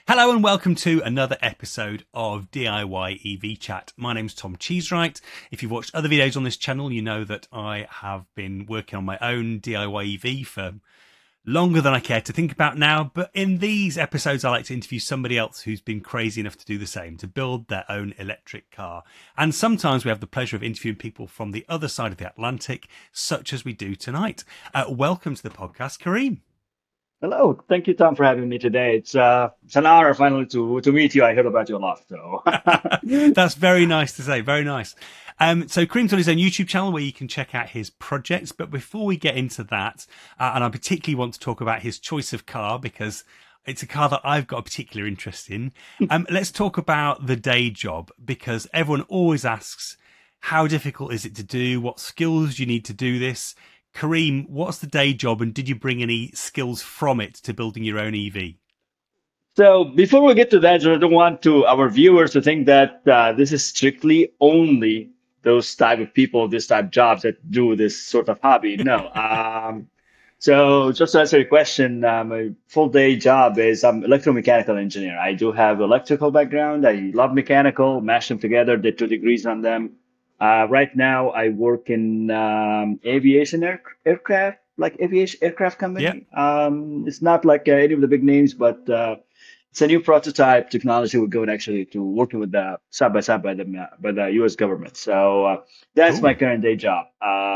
Hello and welcome to another episode of DIY EV Chat. My name's Tom Cheesewright. If you've watched other videos on this channel, you know that I have been working on my own DIY EV for longer than I care to think about now. But in these episodes, I like to interview somebody else who's been crazy enough to do the same, to build their own electric car. And sometimes we have the pleasure of interviewing people from the other side of the Atlantic, such as we do tonight. Welcome to the podcast, Kareem. Hello, thank you, Tom, for having me today. It's an honor finally to meet you. I heard about you a lot, so That's very nice to say. Very nice. So Kareem's on his own YouTube channel where you can check out his projects. But before we get into that, and I particularly want to talk about his choice of car because it's a car that I've got a particular interest in. Let's talk about the day job because everyone always asks, how difficult is it to do? What skills do you need to do this? Kareem, what's the day job and did you bring any skills from it to building your own EV? so before we get to that, I don't want to our viewers to think that this is strictly only those type of people, this type of jobs that do this sort of hobby. No. So just to answer your question, my full day job is I'm electromechanical engineer. I do have electrical background. I love mechanical, mash them together, did 2 degrees on them. Right now, I work in aviation aircraft, like aviation aircraft Yeah. company. It's not like any of the big names, but it's a new prototype technology. We're going actually to working with the side by side by the U.S. government. So that's my Cool. current day job.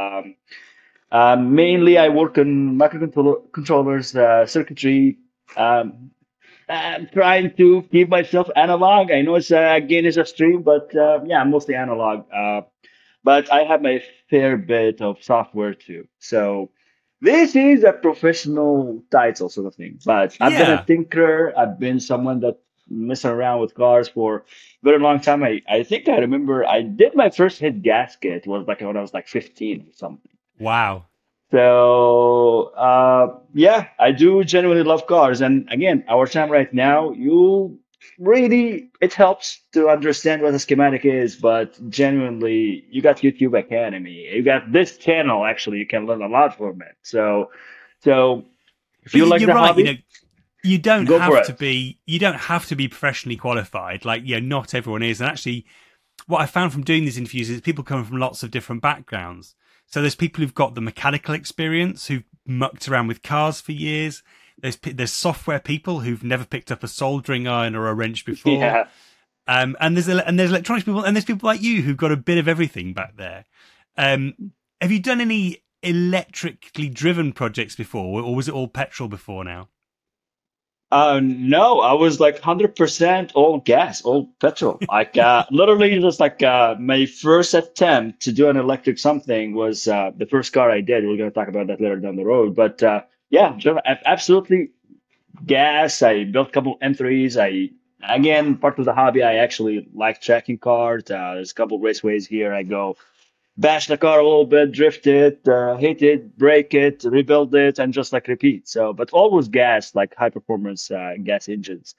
Mainly, I work on microcontrollers, circuitry. Um, I'm trying to keep myself analog. I know it's again is a stream, but yeah, I'm mostly analog. But I have my fair bit of software too. So this is a professional title sort of thing. But I've been a Yeah. tinkerer. I've been someone that messing around with cars for a very long time. I think I remember I did my first hit gasket was like when I was like 15 or something. Wow. So yeah, I do genuinely love cars. And again, our time right now, you really it helps to understand what a schematic is, but genuinely, you got YouTube Academy. You got this channel actually, you can learn a lot from it. So if But you like you're the right. hobby, go for it. You don't have to be professionally qualified. Like, yeah, not everyone is. And actually, what I found from doing these interviews is people come from lots of different backgrounds. So there's people who've got the mechanical experience, who've mucked around with cars for years. There's software people who've never picked up a soldering iron or a wrench before. Yeah. And there's electronics people, and there's people like you who've got a bit of everything back there. Um, have you done any electrically driven projects before, or was it all petrol before now? No, I was like 100% all gas, all petrol. Like literally just like my first attempt to do an electric something was the first car I did. We're going to talk about that later down the road. But yeah, absolutely gas. I built a couple M3s. Again, part of the hobby, I actually like tracking cars. There's a couple raceways here. I go bash the car a little bit, drift it, hit it, break it, rebuild it, and just like repeat. So, but always gas, like high performance gas engines.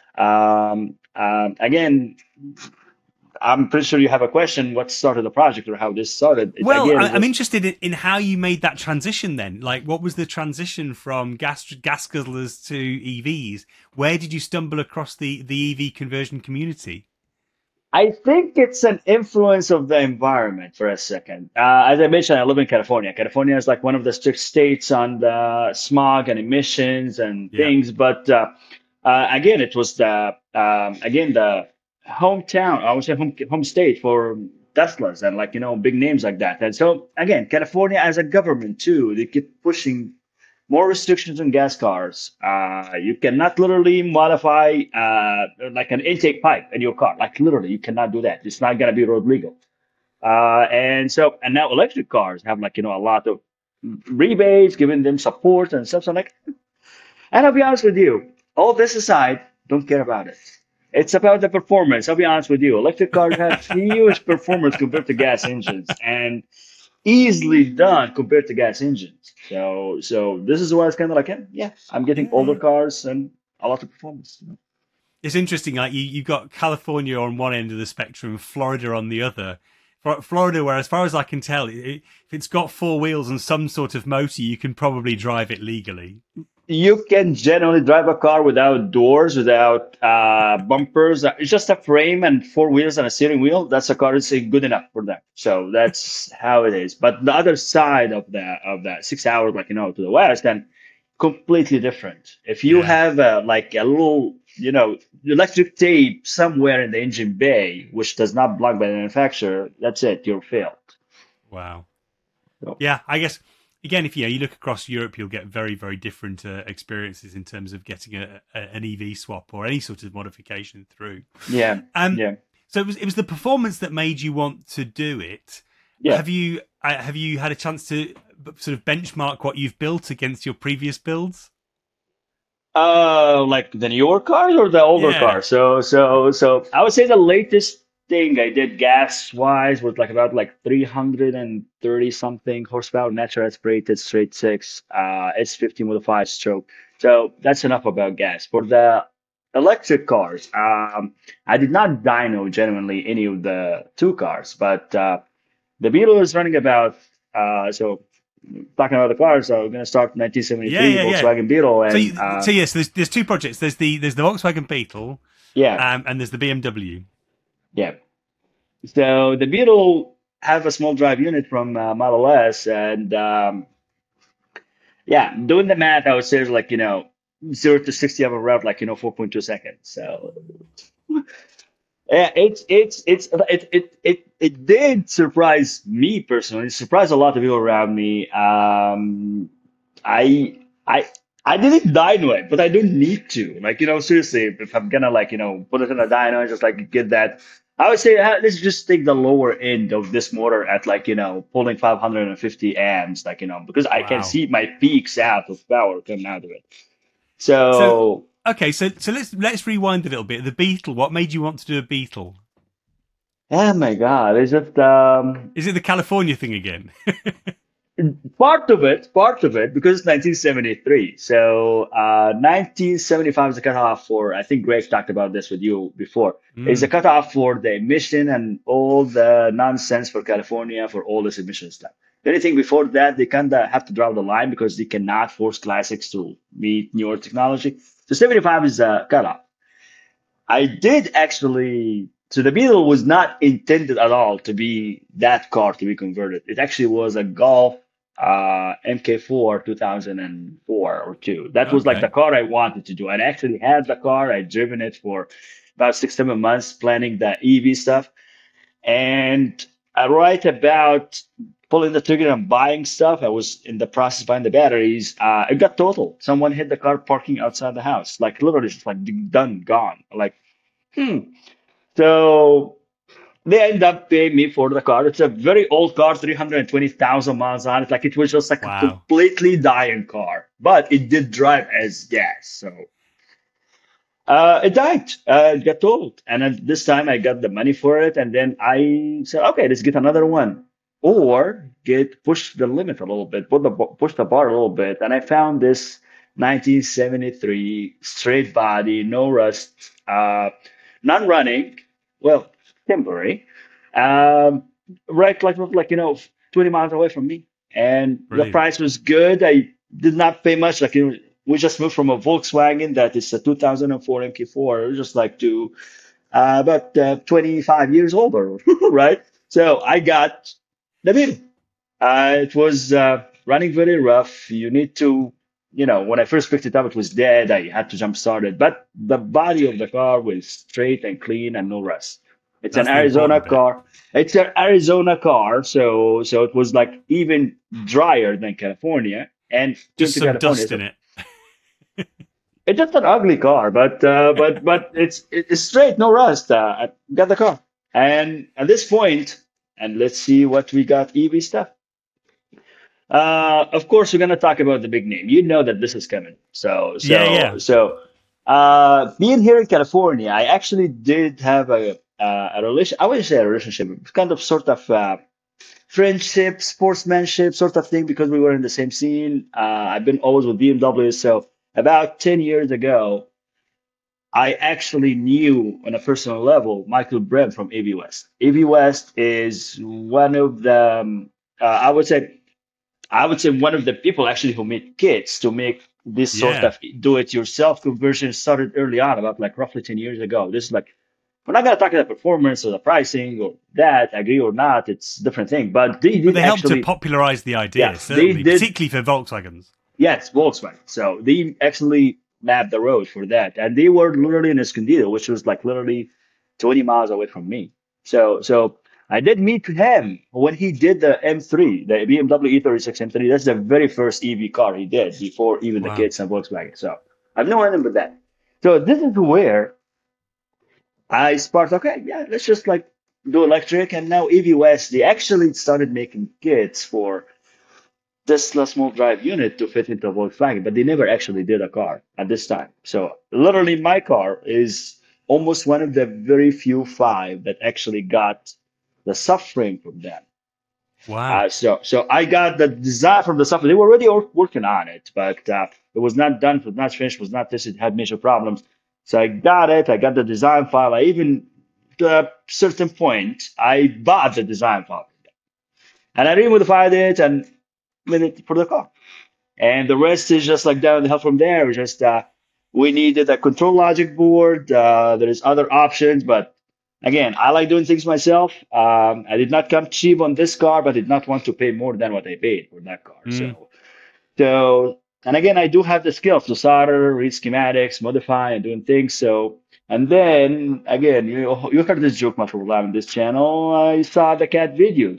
Again, I'm pretty sure you have a question. What started the project or how this started? It Well, again, it I'm was interested in how you made that transition. Then, like, what was the transition from gas guzzlers to EVs? Where did you stumble across the EV conversion community? I think it's an influence of the environment for a second. As I mentioned, I live in California. California is like one of the strict states on the smog and emissions and Yeah. things. But again, it was the hometown. I would say home state for Teslas and like big names like that. And so again, California as a government too, they keep pushing more restrictions on gas cars. You cannot literally modify like an intake pipe in your car. Like literally, you cannot do that. It's not gonna be road legal. And now electric cars have like a lot of rebates, giving them support and stuff. So like, and I'll be honest with you, all this aside, don't care about it. It's about the performance. I'll be honest with you. Electric cars have huge performance compared to gas engines, and easily done compared to gas engines. So this is why it's kind of like, yeah, I'm getting older Yeah. cars and a lot of performance. It's interesting. Like you've got California on one end of the spectrum, Florida on the other. Florida, where as far as I can tell, if it's got four wheels and some sort of motor, you can probably drive it legally. you can generally drive a car without doors, without bumpers. It's just a frame and four wheels and a steering wheel. That's a car. It's good enough for them. So that's how it is. But the other side of that 6 hours, like to the west, then completely different. If you Yeah. have like a little, electric tape somewhere in the engine bay, which does not block by the manufacturer, that's it. You're failed. Wow. So, Yeah, I guess again, if you look across Europe, you'll get very, very different experiences in terms of getting an EV swap or any sort of modification through. yeah, Um, yeah, so it was the performance that made you want to do it. yeah. Have you had a chance to sort of benchmark what you've built against your previous builds? Like the newer cars or the older Yeah. cars? So I would say the latest thing I did gas wise was like about like 330 something horsepower, natural aspirated, straight six. It's 15 with a five stroke. So that's enough about gas. For the electric cars, I did not dyno genuinely any of the two cars, but the Beetle is running about so talking about the cars, so we're gonna start Yeah, 1973 yeah, yeah. Volkswagen Beetle, So, and so yes, there's two projects. There's the Volkswagen Beetle, yeah, and there's the BMW. yeah. So the Beetle have a small drive unit from Model S, and yeah, doing the math, I would say it's like 0 to 60 of a route, like 4.2 seconds. So yeah, it did surprise me personally. It surprised a lot of people around me. I I I didn't dyno it, but I don't need to. Like, seriously, if I'm gonna like, put it in a dyno and just like get that, I would say let's just take the lower end of this motor at like, pulling 550 amps, like, because I can Wow. see my peaks out of power coming out of it. So So, okay, so let's rewind a little bit. The Beetle. What made you want to do a Beetle? oh my God, it's just Is it the California thing again? part of it, because it's 1973. So 1975 is the cutoff for, I think Greg talked about this with you before, is the Mm, cutoff for the emission and all the nonsense for California for all this emission stuff. Anything before that, they kind of have to draw the line because they cannot force classics to meet newer technology. So 75 is the cutoff. I did actually. So the Beetle was not intended at all to be that car to be converted. It actually was a Golf MK4 2004 or two. That was like the okay. car I wanted to do. I actually had the car. I'd driven it for about 6, 7 months, planning the EV stuff. And right about pulling the trigger and buying stuff, I was in the process of buying the batteries. It got totaled. Someone hit the car parking outside the house, like literally just like done, gone. Like, hmm. So they end up paying me for the car. It's a very old car, 320,000 miles on it. Like it was just like a Wow. completely dying car, but it did drive as gas. So it died. It got totaled. And then this time I got the money for it. And then I said, okay, let's get another one. Or get push the limit a little bit, push the bar a little bit. And I found this 1973 straight body, no rust, non running, well, temporary, um, right like 20 miles away from me. And the Brilliant. price was good. I did not pay much. Like, we just moved from a Volkswagen that is a 2004 MK4, just like to about 25 years older, right? So I got the Beetle. It was running very rough. You need to, when I first picked it up, it was dead. I had to jump start it, but the body of the car was straight and clean and no rust. It's an That's the Arizona important bit. car. It's an Arizona car, so it was like even drier than California. And came Just to some California, dust so in it. it's just an ugly car, but it's straight, no rust. I got the car, and at this point, and let's see what we got EV stuff. Of course, we're gonna talk about the big name. You know that this is coming. So Yeah, so yeah. so, being here in California, I actually did have a relation. I wouldn't say a relationship, kind of sort of friendship, sportsmanship sort of thing because we were in the same scene. I've been always with BMW, so about 10 years ago. I actually knew on a personal level Michael Brem from AV West. AV West is one of the I would say one of the people actually who made kits to make this sort Yeah. of do-it-yourself conversion started early on, about like roughly 10 years ago. This is like, we're not going to talk about performance or the pricing or that, agree or not, it's a different thing. But they But did they helped to actually, popularize the yeah, idea, they certainly, did, particularly for Volkswagens. yes, Volkswagen. So they actually mapped the road for that. And they were literally in Escondido, which was like literally 20 miles away from me. So I did meet him when he did the M3, the BMW E36 M3. That's the very first EV car he did before even the Wow. kids and Volkswagen. So I've known him with that. So this is where I sparked, okay, yeah, let's just like do electric. And now EV West, they actually started making kits for Tesla small drive unit to fit into Volkswagen, but they never actually did a car at this time. So literally, my car is almost one of the very few five that actually got the subframe from them. Wow. So I got the design from the subframe. They were already working on it, but it was not done, was not finished, was not tested, had major problems. So I got it. I got the design file. I even, to a certain point, I bought the design file. And I remodified it and made it for the car. And the rest is just like down the hill from there. It's just we needed a control logic board. There is other options, but again, I like doing things myself. I did not come cheap on this car, but did not want to pay more than what I paid for that car. Mm. And again, I do have the skills to solder, read schematics, modify, and doing things. So, and then again, you heard this joke much more on this channel. I saw the cat video.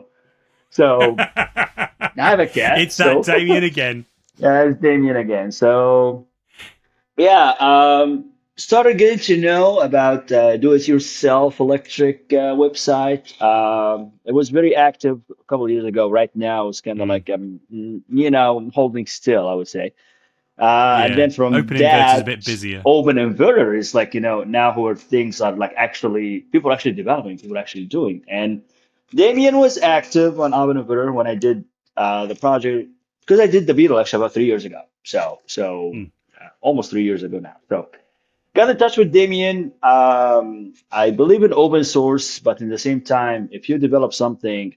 So I have a cat. It's that So Damien again. yeah, it's Damien again. So yeah, started getting to know about do-it-yourself electric website. It was very active a couple of years ago. Right now, it's kind of Mm. like holding still, I would say. And Yeah. then from Open inverter's a that, bit busier. open inverter is like now where things are like actually people are actually developing, people are actually doing. And Damien was active on open inverter when I did the project because I did the Beetle actually about 3 years ago. Mm. Almost 3 years ago now. So got in touch with Damien. I believe in open source, but in the same time, if you develop something,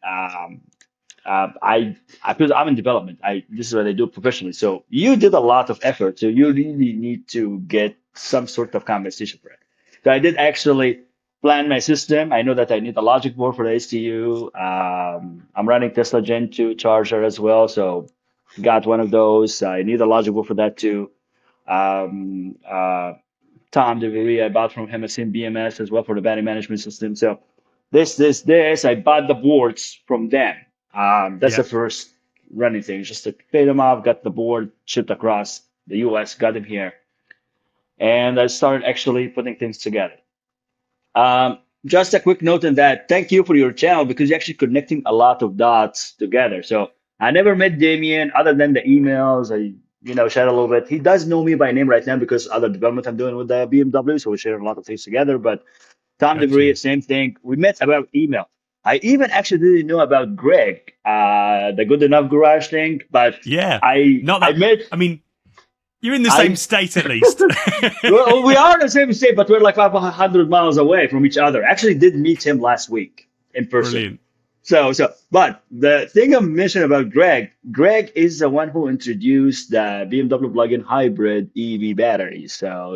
because I'm in development. This is what I do professionally. So you did a lot of effort. So you really need to get some sort of compensation for it. So I did actually plan my system. I know that I need a logic board for the STU. I'm running Tesla Gen 2 charger as well. So got one of those. I need a logic board for that too. Um, uh, Tom DeVry, I bought from him a Sim BMS as well for the battery management system. So this, I bought the boards from them. That's the Yeah. first running thing. Just to pay them off, got the board shipped across the US, got them here, and I started actually putting things together. Just a quick note on that. Thank you for your channel because you're actually connecting a lot of dots together. So I never met Damien other than the emails. I chat a little bit. He does know me by name right now because other development I'm doing with the BMW. So we share a lot of things together. But Tom DeVries, Gotcha. same thing. We met about email. I even actually didn't know about Greg, the Good Enough Garage thing, but Yeah. I Not I that. met I mean, you're in the same I state at least. well, we are in the same state, but we're like 500 miles away from each other. Actually, did meet him last week in person. Brilliant. But the thing I mentioned about Greg is the one who introduced the BMW plug-in hybrid EV batteries.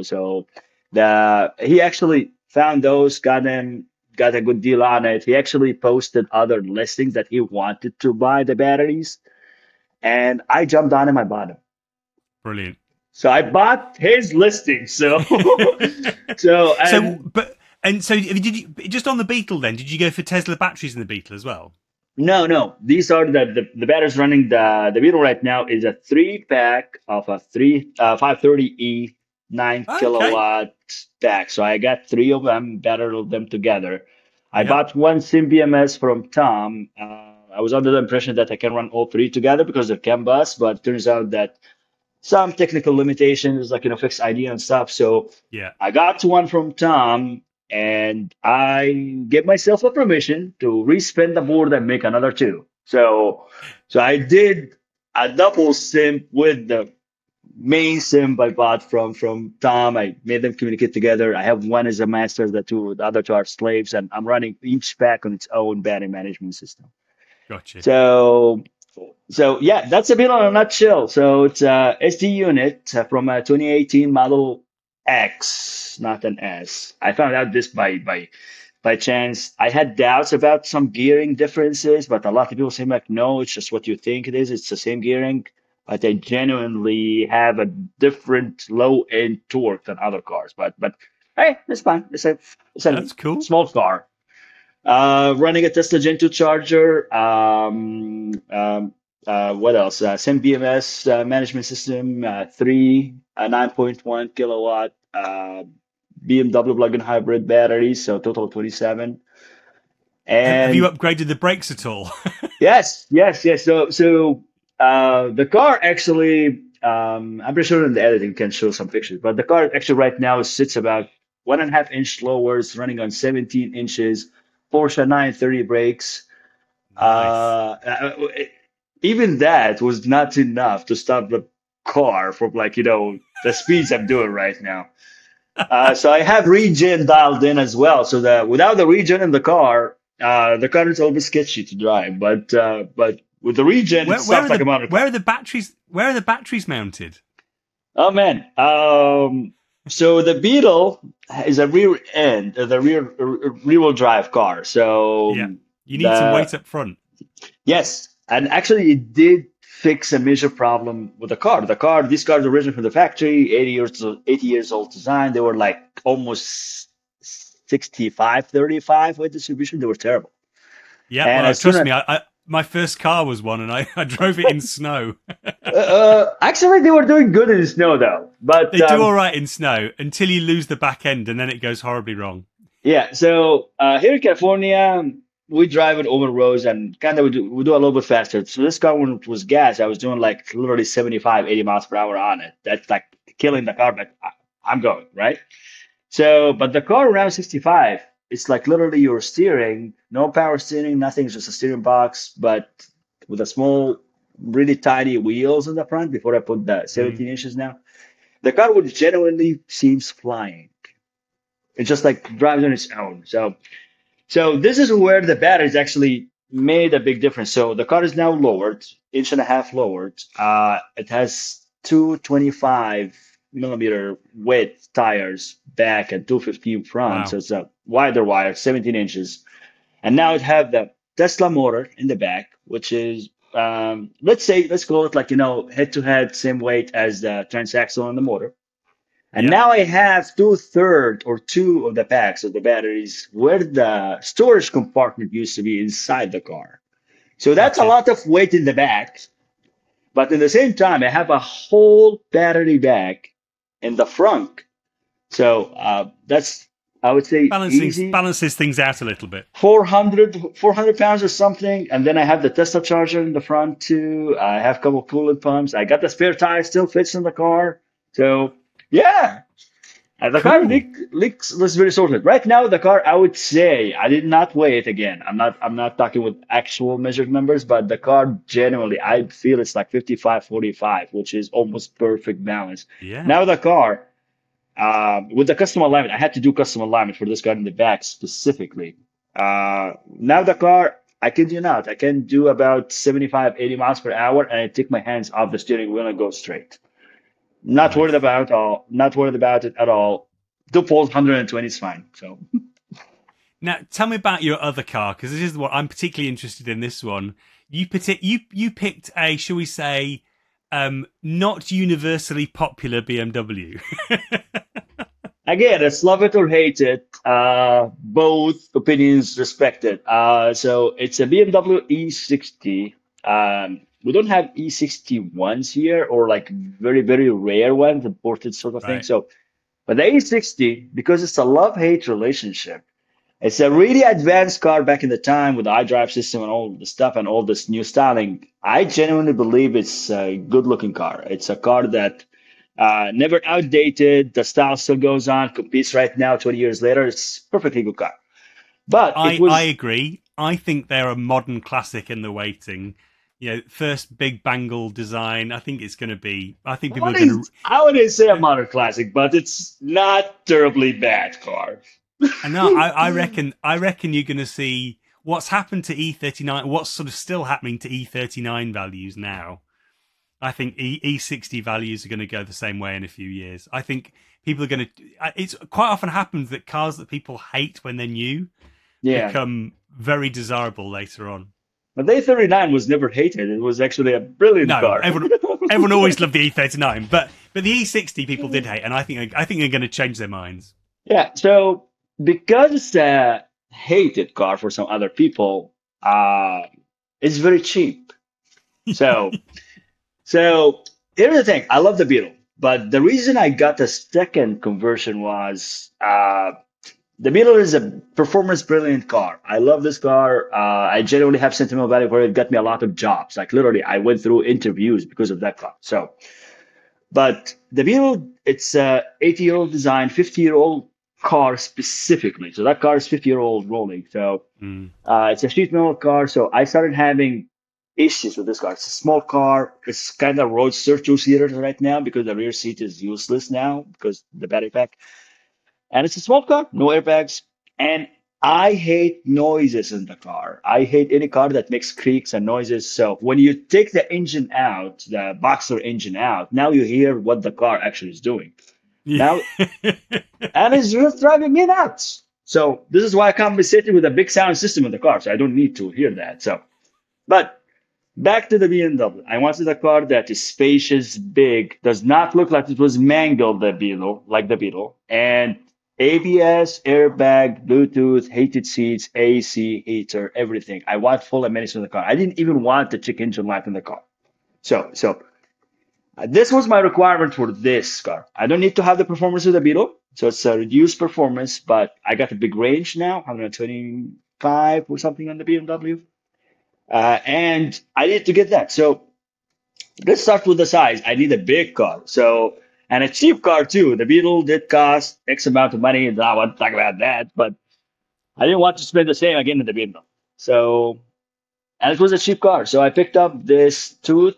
He actually found those, got a good deal on it. He actually posted other listings that he wanted to buy the batteries, and I jumped on him. I bought them. Brilliant. So I bought his listing. So, so So, and did you just on the Beetle then? Did you go for Tesla batteries in the Beetle as well? no. These are the batteries running the Beetle right now is a 3 pack of a 530E 9 Okay. kilowatt pack. So I got three of them, battered them together. I Yep. bought one SymBMS from Tom. I was under the impression that I can run all three together because of CAN bus, but turns out that some technical limitations, like fixed ID and stuff. So Yeah. I got one from Tom, and I gave myself a permission to respin the board and make another two. So I did a double sim with the main sim I bought from Tom. I made them communicate together. I have one as a master, the other two are slaves, and I'm running each pack on its own battery management system. Gotcha. So So yeah, that's a bit on a nutshell. So it's a SD unit from a 2018 Model X, not an S. I found out this by chance. I had doubts about some gearing differences, but a lot of people say like, no, it's just what you think it is. It's the same gearing, but they genuinely have a different low end torque than other cars. But hey, it's fine. It's a That's cool. small car. Running a Tesla Gen 2 charger. What else? Same BMS management system, 9.1 kilowatt BMW plug-in hybrid battery, so total 27. Have you And upgraded the brakes at all? yes. The car actually, I'm pretty sure in the editing can show some pictures, but the car actually right now sits about 1.5 inch lower. It's running on 17 inches, Porsche 930 brakes. Nice. Even that was not enough to stop the car from the speeds I'm doing right now. So I have regen dialed in as well. So that without the regen in the car is a little bit sketchy to drive. But with the regen, it Where where stops are like a the motor where car. are the batteries? Where are the batteries mounted? Oh man. So the Beetle is a rear end, the rear wheel drive car. So Yeah, you need some the weight up front. yes, and actually it did fix a major problem with the car. These cars originally from the factory, 80 years old design. They were like almost 65/35 weight distribution. They were terrible. Yeah, And well, as soon trust as me, I my first car was one, and I drove it in snow. actually they were doing good in the snow though. But They do all right in snow until you lose the back end, and then it goes horribly wrong. yeah, so here in California, we drive it over roads and kind of we do a little bit faster. So this car, when it was gas, I was doing like literally 75, 80 miles per hour on it. That's like killing the car, but I'm going, right? So, but the car around 65, it's like literally you're steering, no power steering, nothing, just a steering box, but with a small, really tiny wheels in the front before I put the Mm. 17 inches now. The car would genuinely seems flying. It just like drives on its own. So this is where the batteries actually made a big difference. So the car is now lowered, inch and a half lowered. It has 225 millimeter width tires back and 215 front. So Wow. it's a wider wire, 17 inches. And now it have the Tesla motor in the back, which is let's call it like head to head, same weight as the transaxle on the motor. And Yeah. now I have two-thirds or two of the packs of the batteries where the storage compartment used to be inside the car. So that's a Gotcha. lot of weight in the back. But at the same time, I have a whole battery bag in the front. So that's, I would say, easy Balances things out a little bit. 400 pounds or something. And then I have the Tesla charger in the front too. I have a couple of coolant pumps. I got the spare tire still fits in the car. So yeah, the car Cool. looks very sorted. Right now, the car, I would say, I did not weigh it again. I'm not talking with actual measured numbers, but the car genuinely, I feel it's like 55/45, which is almost perfect balance. Yeah. Now the car, with the custom alignment, I had to do custom alignment for this car in the back specifically. Now the car, I kid you not, I can do about 75, 80 miles per hour, and I take my hands off the steering wheel and go straight. Nice. Not worried about it at all. Two poles, 120 is fine. So Now, tell me about your other car, because this is what I'm particularly interested in. This one, you picked a, shall we say, not universally popular BMW. again, it's love it or hate it. Both opinions respected. So it's a BMW E60. We don't have E61s here, or like very, very rare ones, imported sort of thing. Right. So, but the E60, because it's a love-hate relationship. It's a really advanced car back in the time with the iDrive system and all the stuff and all this new styling. I genuinely believe it's a good looking car. It's a car that never outdated. The style still goes on, competes right now, 20 years later. It's a perfectly good car. But it I was, agree. I think they're a modern classic in the waiting. You know, first big bangle design. I think it's going to be. I think people are going I wouldn't say a to. modern classic, but it's not terribly bad car. No, I reckon. I reckon you're going to see. what's happened to E39, what's sort of still happening to E39 values now, I think E60 values are going to go the same way in a few years. I think people are going to. It's quite often happens that cars that people hate when they're new become very desirable later on. But the E39 was never hated. It was actually a brilliant car. Everyone always loved the E39, but the E60 people did hate, and I think they're going to change their minds. Yeah. So because it's a hated car for some other people, it's very cheap. So. So here's the thing. I love the Beetle, but the reason I got the second conversion was the Beetle is a performance brilliant car. I love this car. I genuinely have sentimental value for it. It got me a lot of jobs. Like literally, I went through interviews because of that car. So, but the Beetle, it's a 80-year-old design, 50-year-old car specifically. So that car is 50-year-old rolling. So it's a sheet metal car. So I started having issues with this car. It's a small car. It's kind of roadster two-seater right now because the rear seat is useless now because the battery pack. And it's a small car, no airbags. And I hate noises in the car. I hate any car that makes creaks and noises. So when you take the engine out, the Boxer engine out, now you hear what the car actually is doing. Yeah. Now, and it's just driving me nuts. So this is why I compensated with a big sound system in the car. So I don't need to hear that. So, but back to the BMW. I wanted a car that is spacious, big, does not look like it was mangled, like the Beetle, and ABS, airbag, Bluetooth, heated seats, AC, heater, everything. I want full amenities in the car. I didn't even want the check engine light in the car. So this was my requirement for this car. I don't need to have the performance of the Beetle, so it's a reduced performance, but I got a big range now, 125 or something on the BMW. And I need to get that. So let's start with the size. I need a big car. So, and a cheap car too. The Beetle did cost X amount of money. And I want to talk about that, but I didn't want to spend the same again in the Beetle. So, and it was a cheap car. So I picked up this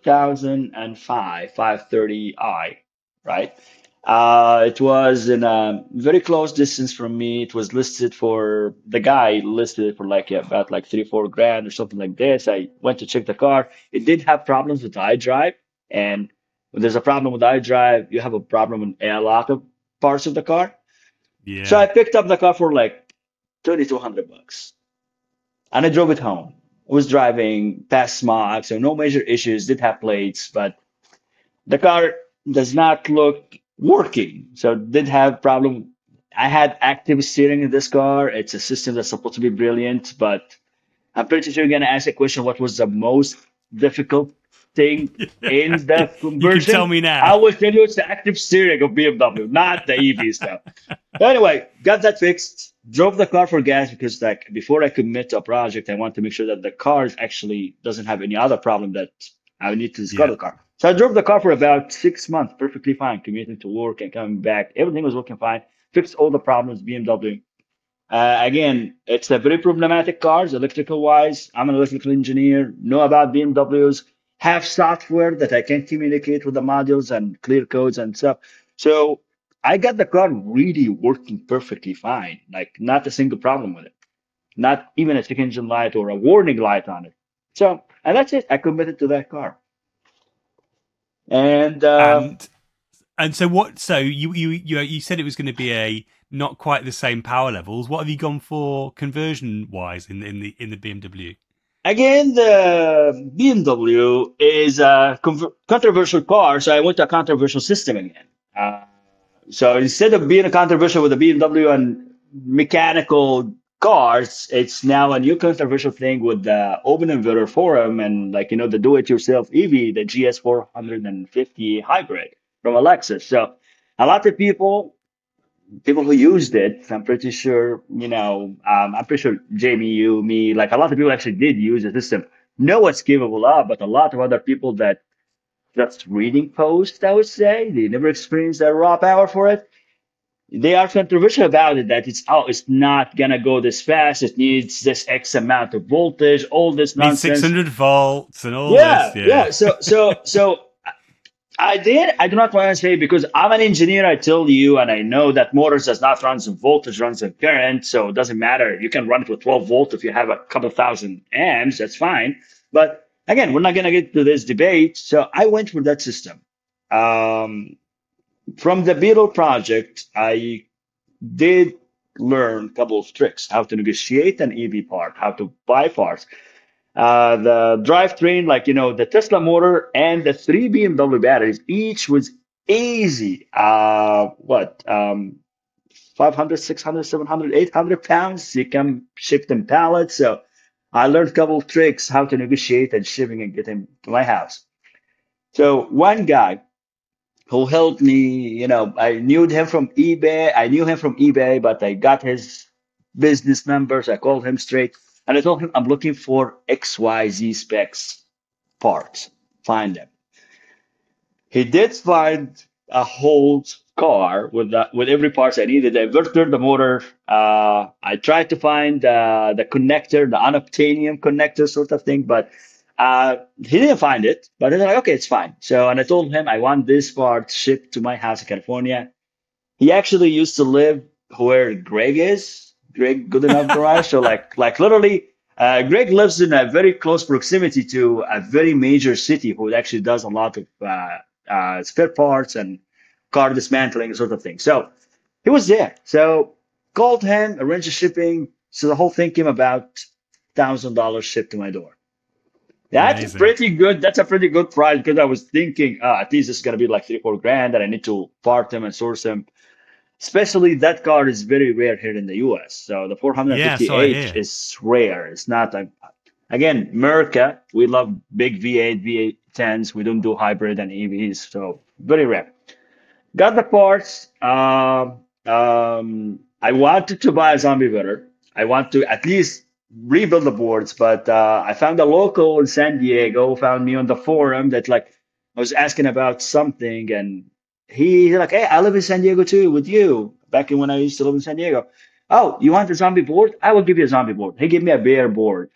2005 530i, right? It was in a very close distance from me. It was listed for the guy listed it for like about like 3 4 grand or something like this. I went to check the car. It did have problems with the iDrive, and when there's a problem with iDrive, you have a problem in a lot of parts of the car. Yeah. So I picked up the car for like $2,200, and I drove it home. I was driving past smog, so no major issues. Did have plates, but the car does not look working. So did have problem. I had active steering in this car. It's a system that's supposed to be brilliant, but I'm pretty sure you're gonna ask a question. What was the most difficult thing in the conversion? You can tell me now. I will tell you it's the active steering of BMW, not the EV stuff. Anyway, got that fixed. Drove the car for gas because like before I commit to a project, I want to make sure that the car actually doesn't have any other problem that I need to discard the car. So I drove the car for about 6 months, perfectly fine, commuting to work and coming back. Everything was working fine. Fixed all the problems, BMW. Again, it's a very problematic cars, electrical wise. I'm an electrical engineer, know about BMWs, have software that I can communicate with the modules and clear codes and stuff. So I got the car really working perfectly fine, like not a single problem with it, not even a check engine light or a warning light on it. So, and that's it. I committed to that car. And so what? So you said it was going to be a not quite the same power levels. What have you gone for conversion wise in the BMW? Again, the BMW is a controversial car, so I went to a controversial system again. So instead of being a controversial with the BMW and mechanical cars, it's now a new controversial thing with the Open Inverter Forum and like the do-it-yourself EV, the GS 450 hybrid from Lexus. So a lot of people who used it, I'm pretty sure, I'm pretty sure Jamie, you, me, like a lot of people actually did use the system, know what's capable of, but a lot of other people that just reading posts, I would say, they never experienced that raw power for it. They are controversial about it that it's not gonna go this fast. It needs this X amount of voltage, all this nonsense. 600 volts and all this. Yeah. So I did. I do not want to say because I'm an engineer. I tell you, and I know that motors does not runs on voltage, runs on current, so it doesn't matter. You can run it with 12 volt if you have a couple thousand amps. That's fine. But again, we're not gonna get to this debate. So I went with that system. Um, from the Beetle project, I did learn a couple of tricks: how to negotiate an EV part, how to buy parts, the drivetrain, like the Tesla motor and the three BMW batteries, each was easy. 500, 600, 700, 800 pounds. You can ship them pallets. So I learned a couple of tricks how to negotiate and shipping and get them to my house. So one guy who helped me, I knew him from eBay. I knew him from eBay, but I got his business numbers. I called him straight and I told him I'm looking for XYZ specs parts. Find them. He did find a whole car with every parts I needed: the inverter, the motor. I tried to find the connector, the unobtainium connector sort of thing, but he didn't find it. But then like, okay, it's fine. So, and I told him I want this part shipped to my house in California. He actually used to live where Greg is, Greg Good Enough Garage. So like literally, Greg lives in a very close proximity to a very major city who actually does a lot of spare parts and car dismantling sort of thing. So he was there. So called him, arranged the shipping. So the whole thing came about $1,000 shipped to my door. That's Amazing. pretty good. That's a pretty good price because I was thinking, at least it's gonna be like 3, 4 grand, and I need to part them and source them. Especially that car is very rare here in the US. So the Yeah, so I 450H hear. is rare. It's not again, America, we love big V8, V10s. We don't do hybrid and EVs. So very rare. Got the parts. I wanted to buy a zombie better. I want to at least rebuild the boards, but I found a local in San Diego, found me on the forum that like I was asking about something, and he's like, "Hey, I live in San Diego too with you. Back in when I used to live in San Diego. Oh, you want a zombie board? I will give you a zombie board." He gave me a bear board.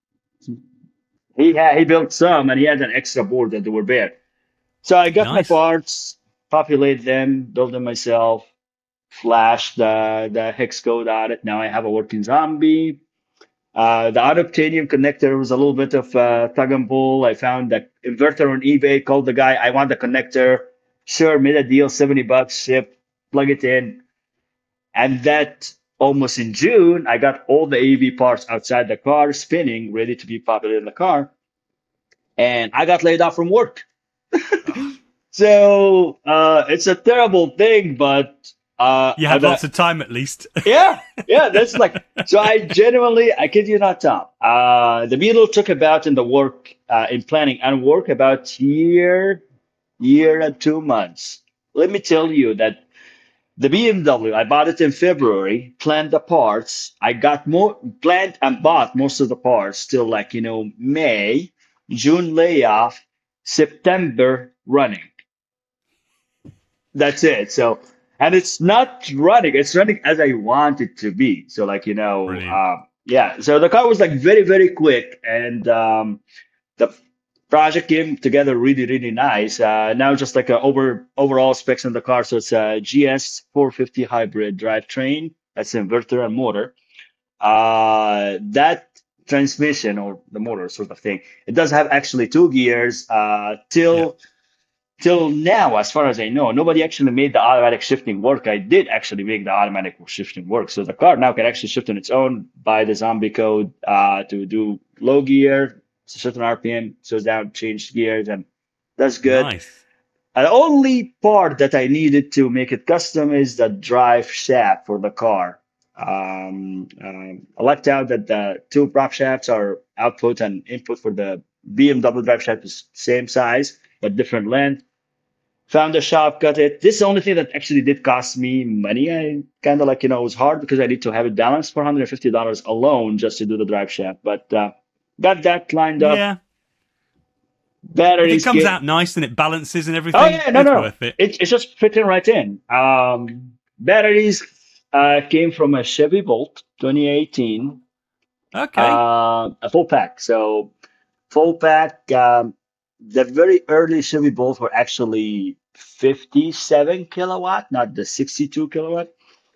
He built some, and he had an extra board that they were bare. So I got my Nice. parts, populate them, build them myself, flash the hex code on it. Now I have a working zombie. The unobtainium connector was a little bit of tug and pull. I found the inverter on eBay, called the guy, I want the connector. Sure, made a deal, $70, ship, plug it in. And that almost in June, I got all the AV parts outside the car spinning, ready to be populated in the car. And I got laid off from work. Oh, So it's a terrible thing, but you uh, had the, lots of time at least. yeah, that's like, so I genuinely, I kid you not, Tom. The Beetle took about in the work, in planning and work about year and 2 months. Let me tell you that the BMW, I bought it in February, planned the parts. I got more, planned and bought most of the parts till like, May, June layoff, September running. That's it. So, and it's not running. It's running as I want it to be. So, like Brilliant. yeah. So the car was like very, very quick, and the project came together really, really nice. Now just like a overall specs on the car. So it's a GS 450 hybrid drivetrain. That's inverter and motor. That transmission or the motor sort of thing. It does have actually two gears. Yeah. Till now, as far as I know, nobody actually made the automatic shifting work. I did actually make the automatic shifting work. So the car now can actually shift on its own by the zombie code to do low gear, certain RPM, so down, change gears, and that's good. Nice. And the only part that I needed to make it custom is the drive shaft for the car. I lucked out that the two prop shafts are output and input for the BMW drive shaft is same size but different length. Found a shop, got it. This is the only thing that actually did cost me money. I kind of like, it was hard because I need to have it balanced, $450 alone just to do the drive shaft. But got that lined up. Yeah. If it Batteries comes get. out nice and it balances and Oh everything, yeah, no, it's no, no. worth it. It's just fitting right in. Batteries came from a Chevy Bolt 2018, Okay. a full pack. So full pack. the very early Chevy Bolt were actually 57 kilowatt, not the 62 kilowatt.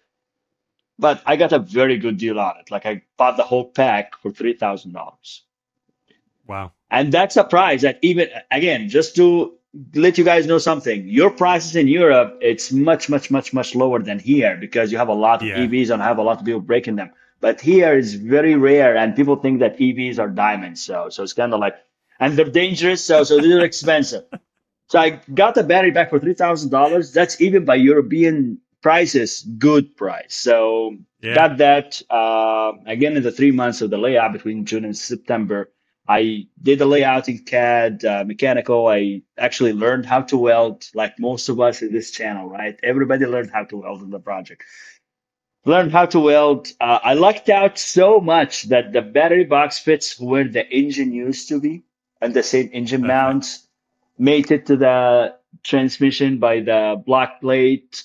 But I got a very good deal on it. Like I bought the whole pack for $3,000. Wow. And that's a price that even again, just to let you guys know something, your prices in Europe, it's much, much, much, much lower than here because you have a lot of Yeah. EVs and have a lot of people breaking them. But here it's very rare, and people think that EVs are diamonds. So it's kind of like, and they're dangerous, so they're expensive. So I got the battery back for $3,000. That's even by European prices, good price. So Yeah. got that again in the 3 months of the layout between June and September. I did the layout in CAD, mechanical. I actually learned how to weld, like most of us in this channel, right? Everybody learned how to weld in the project. Learned how to weld. I lucked out so much that the battery box fits where the engine used to be, and the same engine Perfect. mounts made it to the transmission by the block plate,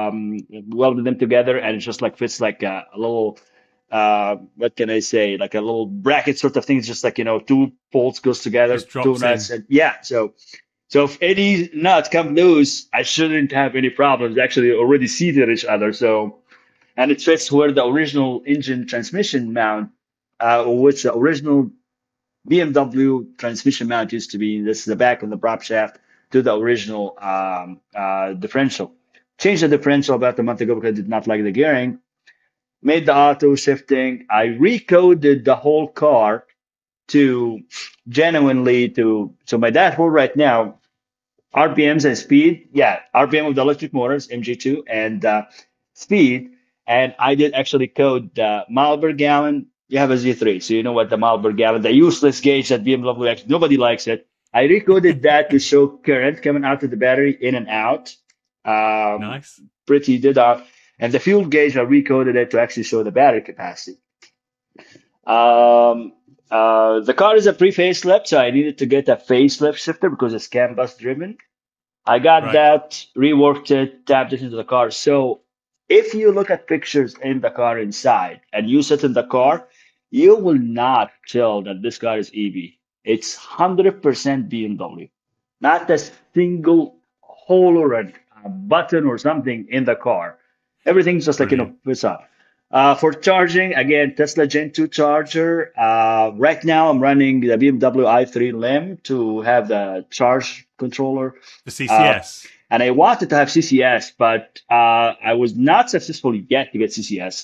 welded them together, and it just like fits like a little, what can I say, like a little bracket sort of thing. It's just like, two bolts goes together, Just two drops nuts, in. and yeah. So if any nuts come loose, I shouldn't have any problems. Actually, already seated each other. So and it fits where the original engine transmission mount, which the original BMW transmission mount used to be. This is the back of the prop shaft to the original differential. Changed the differential about a month ago because I did not like the gearing. Made the auto shifting. I recoded the whole car to genuinely to so my dashboard right now, RPMs and speed. Yeah, RPM of the electric motors, MG2, and speed. And I did actually code the mile per gallon. You have a Z3, so you know what the mile per gallon, the useless gauge that BMW actually nobody likes it. I recoded that to show current coming out of the battery in and out. Um, Nice. pretty did off. And the fuel gauge, I recoded it to actually show the battery capacity. Um, the car is a pre-facelift, so I needed to get a facelift shifter because it's CAN bus driven. I got Right. that, reworked it, tapped it into the car. So if you look at pictures in the car inside and you sit in the car, you will not tell that this car is EV. It's 100% BMW. Not a single hole or a button or something in the car. Everything's just like, Brilliant. it's up. For charging, again, Tesla Gen 2 charger. Right now, I'm running the BMW i3 Lim to have the charge controller. The Uh, CCS. and I wanted to have CCS, but I was not successful yet to get CCS.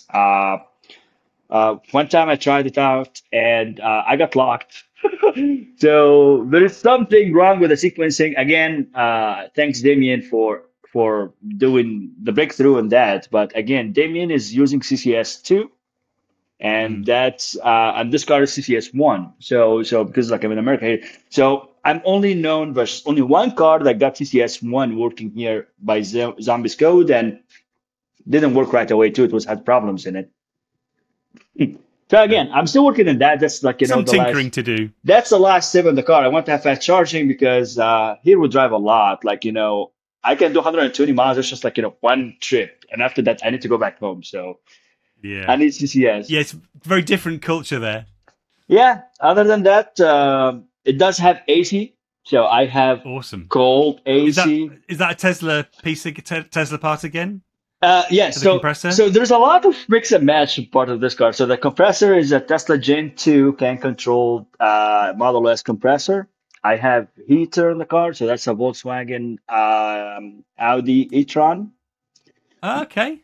One time I tried it out and I got locked. So there is something wrong with the sequencing. Again, thanks Damien for doing the breakthrough in that. But again, Damien is using CCS two, and Mm. and this car is CCS one. So because like I'm in America here, so I'm only known there's only one car that got CCS one working here by Zombies Code and didn't work right away too. It was had problems in it. So Okay. again, I'm still working on that. That's like Some the last. tinkering to do. That's the last step in the car. I want to have fast charging because here we drive a lot. Like I can do 120 miles. It's just like one trip, and after that, I need to go back home. So I Yeah. need CCS. Yeah, it's very different culture there. Yeah. Other than that, it does have AC. So I have Awesome. cold Is that AC. is that a Tesla piece of Tesla part again Yeah, for the compressor? so there's a lot of mix and match part of this car. So the compressor is a Tesla Gen 2 can control Model S compressor. I have heater in the car, so that's a Volkswagen Audi e-tron Okay.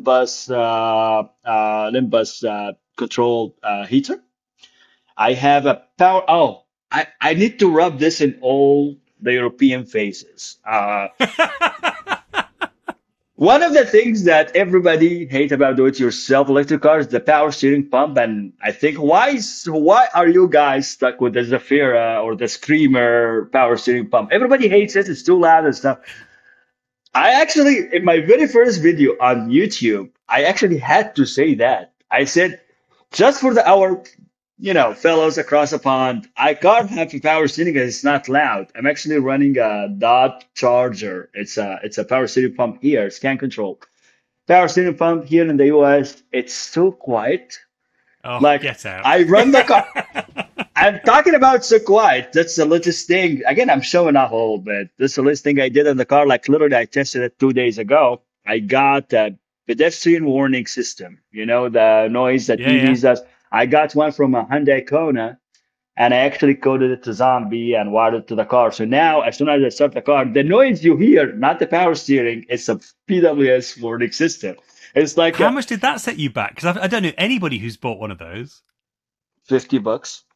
Limbus controlled heater. I have a power. Oh, I need to rub this in all the European faces. One of the things that everybody hate about do-it-yourself electric cars, the power steering pump, and I think why are you guys stuck with the Zafira or the Screamer power steering pump? Everybody hates it; it's too loud and stuff. I actually, in my very first video on YouTube, I actually had to say that. I said, just for our fellows across the pond, I can't have a power steering because it's not loud. I'm actually running a dot charger. It's a power steering pump here, scan control. Power steering pump here in the US, it's so quiet. Oh, Like get out. I run the car. I'm talking about so quiet. That's the latest thing. Again, I'm showing off a little bit. This is the latest thing I did in the car. Like literally, I tested it 2 days ago. I got a pedestrian warning system. You know, the noise that Yeah, yeah. EVs does. I got one from a Hyundai Kona, and I actually coded it to Zombie and wired it to the car. So now, as soon as I start the car, the noise you hear, not the power steering, it's a PWS warning system. It's like How a much did that set you back? Because I don't know anybody who's bought one of those. $50.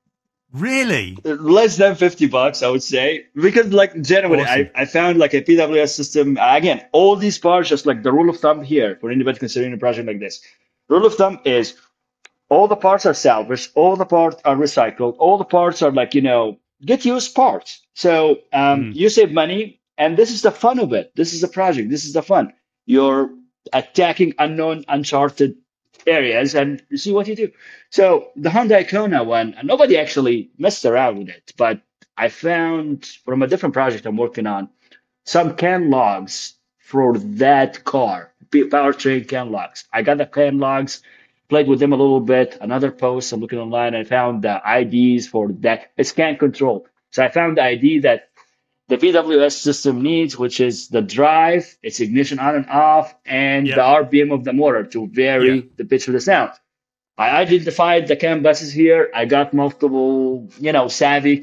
Really? Less than $50, I would say, because like generally Awesome. I found like a PWS system. Again, all these parts, just like the rule of thumb here for anybody considering a project like this, rule of thumb is all the parts are salvaged, all the parts are recycled, all the parts are like, get used parts. So Mm. you save money, and this is the fun of it. This is the project, this is the fun. You're attacking unknown, uncharted areas, and you see what you do. So the Hyundai Kona one, nobody actually messed around with it, but I found from a different project I'm working on some CAN logs for that car, powertrain CAN logs. I got the CAN logs, played with them a little bit. Another post, I'm looking online, I found the IDs for that. It's CAN control. So I found the ID that the PWS system needs, which is the drive, its ignition on and off, and the Yep. RPM of the motor to Yeah. vary the pitch of the sound. I identified the CAN buses here. I got multiple, Savvy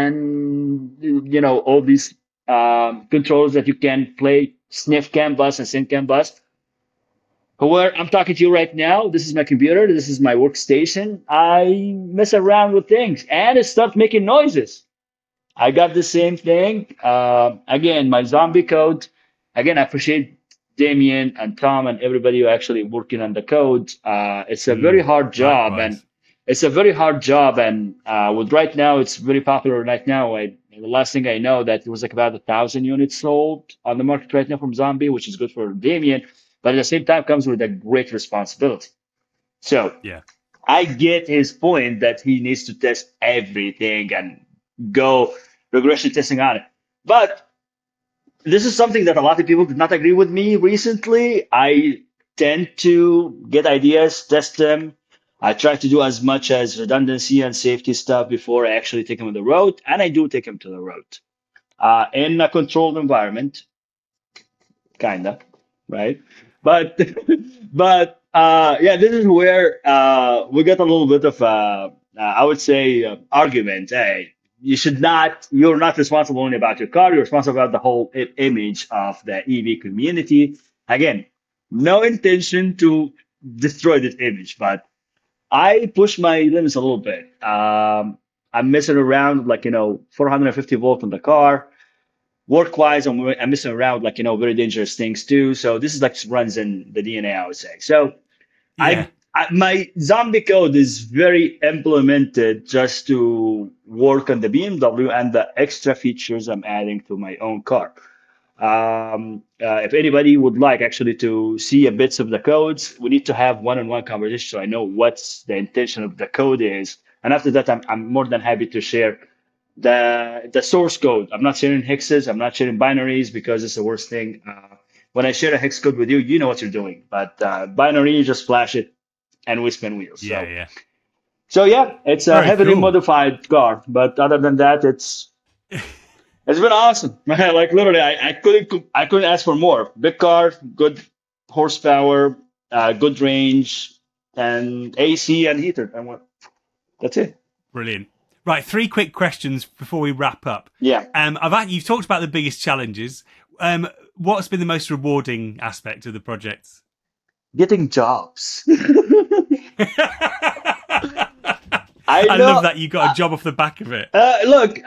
CAN, all these controls that you can play sniff CAN bus and sync CAN bus. Where I'm talking to you right now, this is my computer, this is my workstation. I mess around with things and it starts making noises. I got the same thing. Again, my zombie code. Again, I appreciate Damien and Tom and everybody who actually working on the code. It's a very Mm. hard job, and Likewise. it's a very hard job. And with right now, it's very popular right now. The last thing I know that it was like about 1,000 units sold on the market right now from Zombie, which is good for Damien, but at the same time comes with a great responsibility. So Yeah. I get his point that he needs to test everything and go regression testing on it. But this is something that a lot of people did not agree with me recently. I tend to get ideas, test them. I try to do as much as redundancy and safety stuff before I actually take them on the road, and I do take them to the road in a controlled environment, kinda, right? But yeah, this is where we got a little bit of I would say argument. Hey, you're not responsible only about your car. You're responsible about the whole image of the EV community. Again, no intention to destroy this image, but I push my limits a little bit. I'm messing around like 450 volt on the car. Work wise, I'm messing around like very dangerous things too. So this is like runs in the DNA, I would say. So Yeah. my zombie code is very implemented just to work on the BMW and the extra features I'm adding to my own car. If anybody would like actually to see a bits of the codes, we need to have one-on-one conversation so I know what's the intention of the code is. And after that, I'm more than happy to share the source code. I'm not sharing hexes. I'm not sharing binaries because it's the worst thing. When I share a hex code with you, you know what you're doing. But binary, you just flash it and we spin wheels. Yeah. So Yeah. so yeah, it's a Very heavily cool. modified car. But other than that, it's been awesome. Like literally, I couldn't ask for more. Big car, good horsepower, good range, and AC and heater. And what? That's it. Brilliant. Right, three quick questions before we wrap up. Yeah, You've talked about the biggest challenges. What's been the most rewarding aspect of the project? getting jobs. I I love know. that you got a job off the back of it. Look,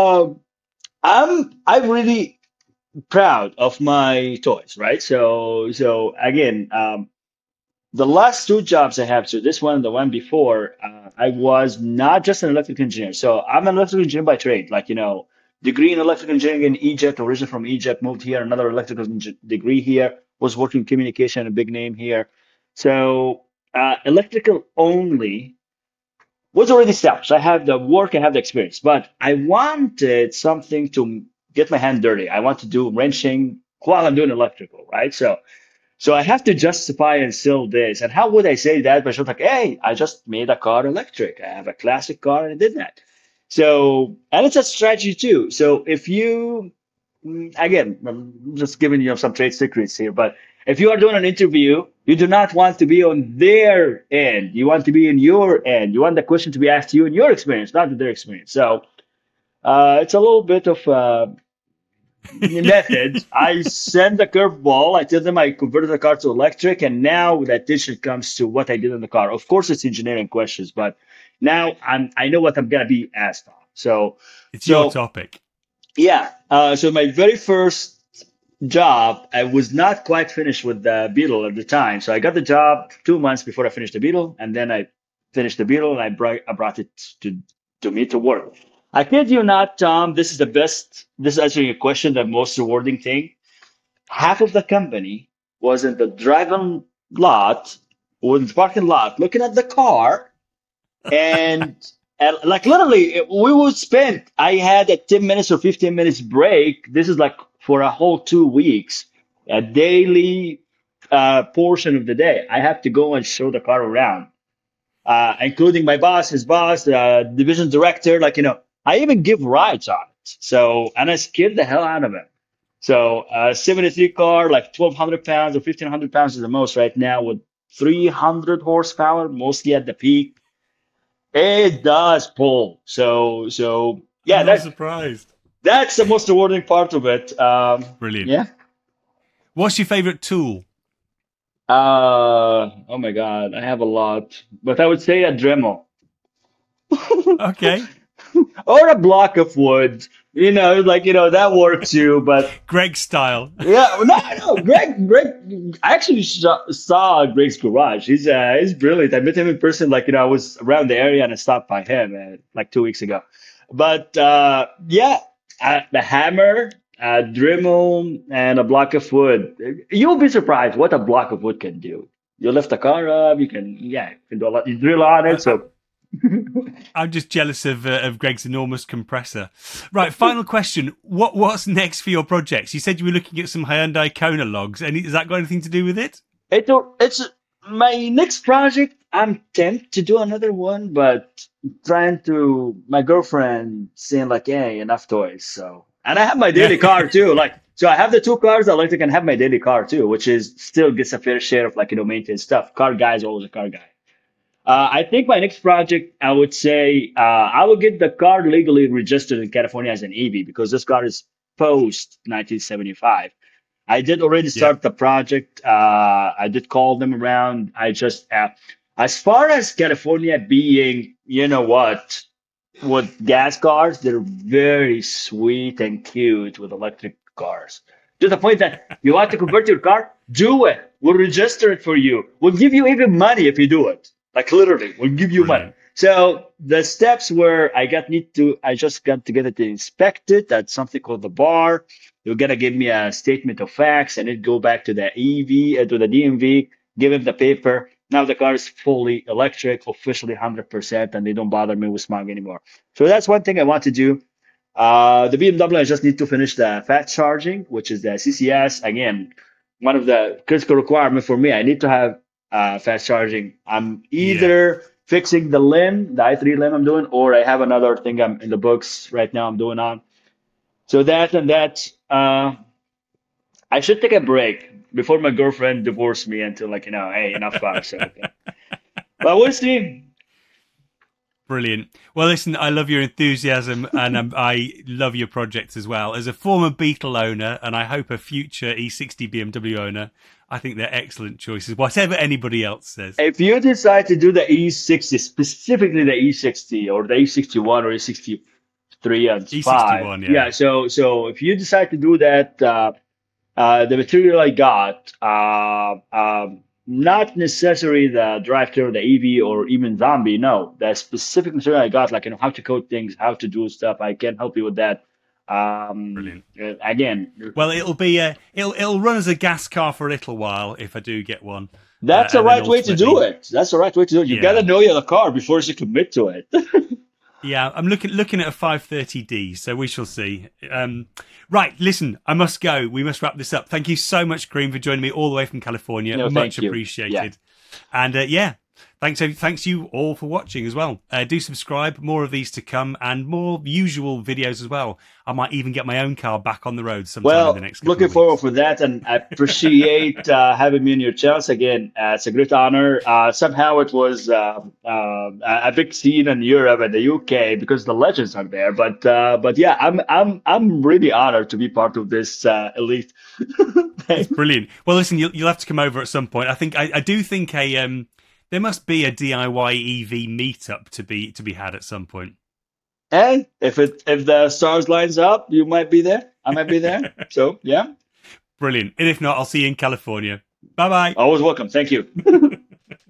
I'm really proud of my toys, right? So again, the last two jobs I have, so this one and the one before, I was not just an electrical engineer. So I'm an electrical engineer by trade, like degree in electrical engineering in Egypt, originally from Egypt, moved here, another electrical degree here, was working communication, a big name here. So electrical only was already established. I have the work, I have the experience, but I wanted something to get my hand dirty. I want to do wrenching while I'm doing electrical, right? So So I have to justify and sell this. And how would I say that? But she was like, hey, I just made a car electric. I have a classic car and I did that. So, and it's a strategy too. So if you, again, I'm just giving you some trade secrets here, but if you are doing an interview, you do not want to be on their end. You want to be in your end. You want the question to be asked to you in your experience, not their experience. So it's a little bit of method. I send the curveball. I tell them I converted the car to electric, and now the attention comes to what I did in the car. Of course, it's engineering questions, but now I know what I'm gonna be asked on. So It's your so topic. yeah. So my very first job, I was not quite finished with the Beetle at the time. So I got the job 2 months before I finished the Beetle, and then I finished the Beetle and I brought it to me to work. I kid you not, Tom. This is the best. This is answering your question. The most rewarding thing. Half of the company was in the driving lot, or in the parking lot, looking at the car, and like literally we would spend, I had a 10 minutes or 15 minutes break. This is like for a whole 2 weeks, a daily portion of the day I have to go and show the car around, including my boss, his boss, the division director, like I even give rides on it. So, and I scared the hell out of him. So 73 car, like 1,200 pounds or 1,500 pounds is the most right now, with 300 horsepower, mostly at the peak. It does pull. So I'm yeah, not surprised. that's the most rewarding part of it. Brilliant. Yeah. What's your favorite tool? Oh my God, I have a lot, but I would say a Dremel Okay. or a block of wood. Like that works too. But Greg style. yeah, no. Greg. I actually saw Greg's garage. He's brilliant. I met him in person. Like I was around the area and I stopped by him like 2 weeks ago. But yeah, the hammer, Dremel, and a block of wood. You'll be surprised what a block of wood can do. You lift the car up. You can do a lot. You drill on it. I, So I'm just jealous of Greg's enormous compressor. Right, final question. What's next for your projects? You said you were looking at some Hyundai Kona logs. Has that got anything to do with it? it's my next project. I'm tempted to do another one, but trying to my girlfriend saying like, "Hey, enough toys." So, and I have my Yeah. daily car too. Like, so I have the two cars. I like to can have my daily car too, which is still gets a fair share of like maintenance stuff. Car guy is always a car guy. I think my next project, I would say, I will get the car legally registered in California as an EV because this car is post 1975. I did already Yeah. start the project. I did call them around. I just, as far as California being, with gas cars, they're very sweet and cute with electric cars. To the point that you want to convert your car, do it. We'll register it for you. We'll give you even money if you do it. Like literally, we'll give you money. Brilliant. So the steps were I just got to get it inspected. That's something called the bar. You're gonna give me a statement of facts and it go back to the EV, to the DMV, give him the paper. Now the car is fully electric, officially 100%, and they don't bother me with smog anymore. So that's one thing I want to do. The BMW, I just need to finish the fast charging, which is the CCS. Again, one of the critical requirements for me, I need to have fast charging. I'm Yeah. either fixing the limb, the i3 limb I'm doing, or I have another thing I'm in the books right now I'm doing on. So that and that, I should take a break before my girlfriend divorced me until like, hey, enough cars. So, okay. But we'll see. Brilliant. Well, listen, I love your enthusiasm and I love your project as well. As a former Beetle owner, and I hope a future E60 BMW owner, I think they're excellent choices, whatever anybody else says. If you decide to do the E60, specifically the E60 or the E61 or E63 and 5, E61, yeah. yeah. So if you decide to do that, the material I got, not necessarily the drive-through, the EV, or even zombie. No, the specific material I got, like how to code things, how to do stuff. I can help you with that. Brilliant. Again, Well, it'll run as a gas car for a little while if I do get one. that's the And then right way to do ultimately, it. That's the right way to do it. You yeah. gotta know your car before you commit to it. Yeah, I'm looking at a 530D, so we shall see. Right, listen, I must go. We must wrap this up. Thank you so much, Kareem, for joining me all the way from California. No, Much thank you. appreciated. And thanks you all for watching as well. Do subscribe. More of these to come, and more usual videos as well. I might even get my own car back on the road sometime in the next couple Looking of weeks. forward for that, and I appreciate having me in your channels again. It's a great honor. Somehow it was a big scene in Europe and the UK because the legends are there. But yeah, I'm really honored to be part of this elite. It's brilliant. Well, listen, you'll have to come over at some point. I think I do think there must be a DIY EV meetup to be had at some point. And if the stars lines up, you might be there. I might be there. So yeah, brilliant. And if not, I'll see you in California. Bye bye. Always welcome. Thank you.